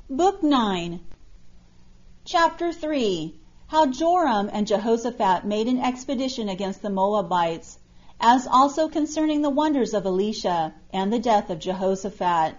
Book 9. Chapter 3. How Joram and Jehoshaphat made an expedition against the Moabites, as also concerning the wonders of Elisha, and the death of Jehoshaphat.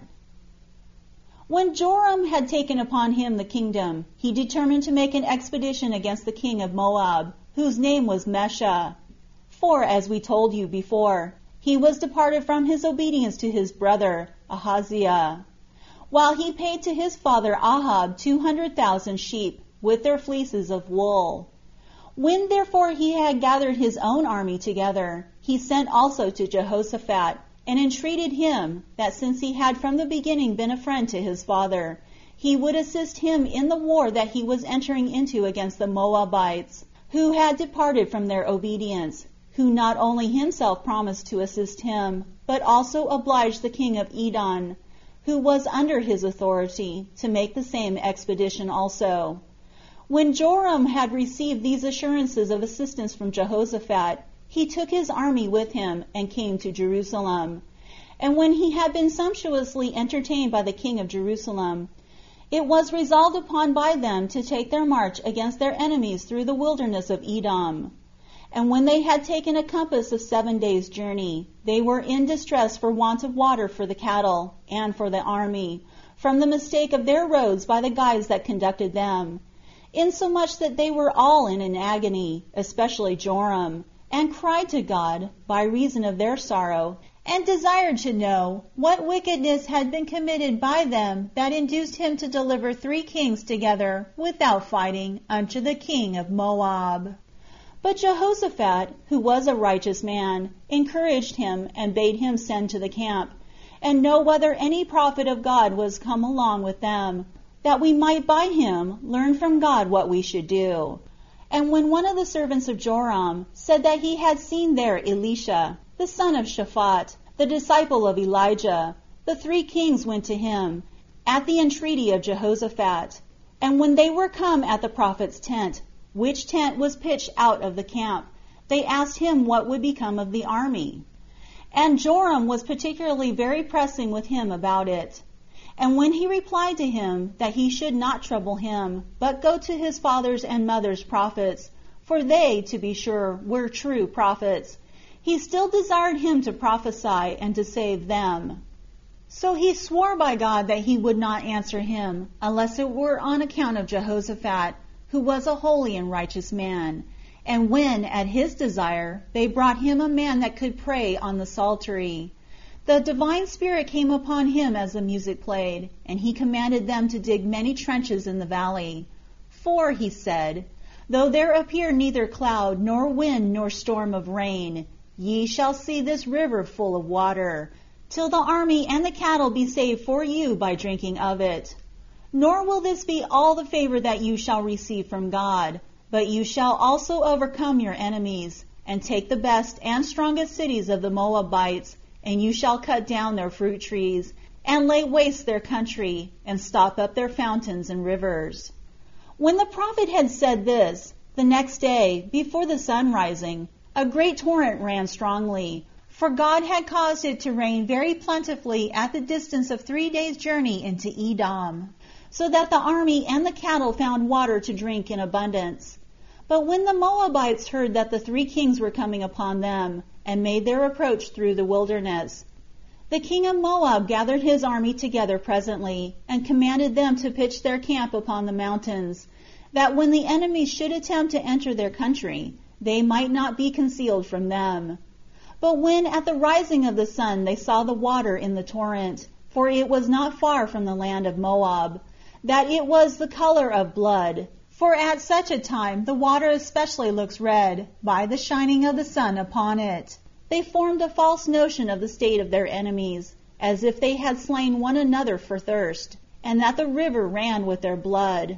When Joram had taken upon him the kingdom, he determined to make an expedition against the king of Moab, whose name was Mesha. For, as we told you before, he was departed from his obedience to his brother Ahaziah, while he paid to his father Ahab 200,000 sheep, with their fleeces of wool. When therefore he had gathered his own army together, he sent also to Jehoshaphat, and entreated him, that since he had from the beginning been a friend to his father, he would assist him in the war that he was entering into against the Moabites, who had departed from their obedience, who not only himself promised to assist him, but also obliged the king of Edom, who was under his authority, to make the same expedition also. When Joram had received these assurances of assistance from Jehoshaphat, he took his army with him, and came to Jerusalem. And when he had been sumptuously entertained by the king of Jerusalem, it was resolved upon by them to take their march against their enemies through the wilderness of Edom. And when they had taken a compass of 7 days' journey, they were in distress for want of water for the cattle, and for the army, from the mistake of their roads by the guides that conducted them, insomuch that they were all in an agony, especially Joram, and cried to God, by reason of their sorrow, and desired to know what wickedness had been committed by them that induced him to deliver 3 kings together, without fighting, unto the king of Moab. But Jehoshaphat, who was a righteous man, encouraged him, and bade him send to the camp, and know whether any prophet of God was come along with them, that we might by him learn from God what we should do. And when one of the servants of Joram said that he had seen there Elisha, the son of Shaphat, the disciple of Elijah, the 3 kings went to him, at the entreaty of Jehoshaphat. And when they were come at the prophet's tent, which tent was pitched out of the camp, they asked him what would become of the army. And Joram was particularly very pressing with him about it. And when he replied to him that he should not trouble him, but go to his father's and mother's prophets, for they, to be sure, were true prophets, he still desired him to prophesy and to save them. So he swore by God that he would not answer him, unless it were on account of Jehoshaphat, who was a holy and righteous man. And when, at his desire, they brought him a man that could pray on the psaltery, the divine spirit came upon him as the music played, and he commanded them to dig many trenches in the valley. For, he said, though there appear neither cloud, nor wind, nor storm of rain, ye shall see this river full of water, till the army and the cattle be saved for you by drinking of it. Nor will this be all the favor that you shall receive from God, but you shall also overcome your enemies, and take the best and strongest cities of the Moabites, and you shall cut down their fruit trees, and lay waste their country, and stop up their fountains and rivers. When the prophet had said this, the next day, before the sun rising, a great torrent ran strongly, for God had caused it to rain very plentifully at the distance of 3 days' journey into Edom, so that the army and the cattle found water to drink in abundance. But when the Moabites heard that the 3 kings were coming upon them, and made their approach through the wilderness, the king of Moab gathered his army together presently, and commanded them to pitch their camp upon the mountains, that when the enemies should attempt to enter their country, they might not be concealed from them. But when at the rising of the sun they saw the water in the torrent, for it was not far from the land of Moab, that it was the color of blood, for at such a time the water especially looks red, by the shining of the sun upon it, they formed a false notion of the state of their enemies, as if they had slain one another for thirst, and that the river ran with their blood.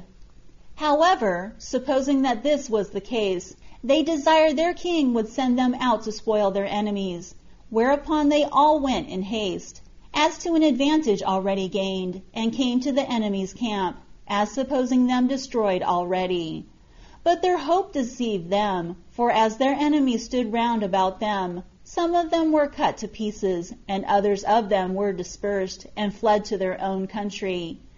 However, supposing that this was the case, they desired their king would send them out to spoil their enemies, whereupon they all went in haste, as to an advantage already gained, and came to the enemy's camp, as supposing them destroyed already. But their hope deceived them, for as their enemies stood round about them, some of them were cut to pieces, and others of them were dispersed, and fled to their own country.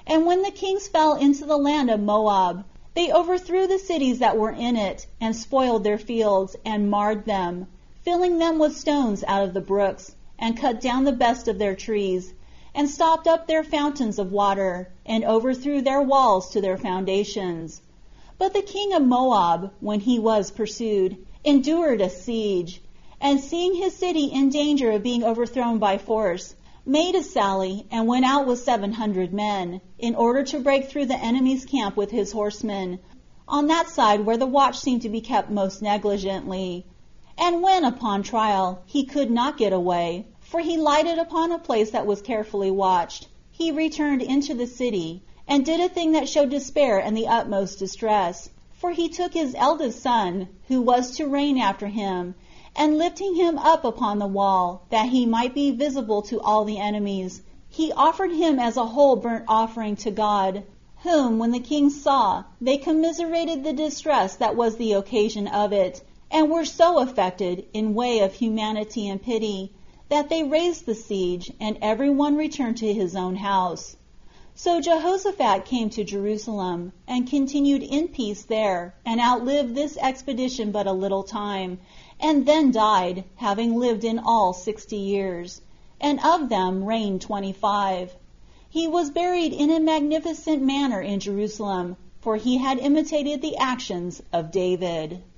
And when the kings fell into the land of Moab, they overthrew the cities that were in it, and spoiled their fields, and marred them, filling them with stones out of the brooks, and cut down the best of their trees, and stopped up their fountains of water, and overthrew their walls to their foundations. But the king of Moab, when he was pursued, endured a siege, and seeing his city in danger of being overthrown by force, made a sally, and went out with 700 men, in order to break through the enemy's camp with his horsemen, on that side where the watch seemed to be kept most negligently. And when, upon trial, he could not get away, for he lighted upon a place that was carefully watched, he returned into the city, and did a thing that showed despair and the utmost distress. For he took his eldest son, who was to reign after him, and lifting him up upon the wall, that he might be visible to all the enemies, he offered him as a whole burnt offering to God, whom, when the kings saw, they commiserated the distress that was the occasion of it, and were so affected, in way of humanity and pity, that they raised the siege, and every one returned to his own house. So Jehoshaphat came to Jerusalem, and continued in peace there, and outlived this expedition but a little time, and then died, having lived in all 60 years, and of them reigned 25. He was buried in a magnificent manner in Jerusalem, for he had imitated the actions of David.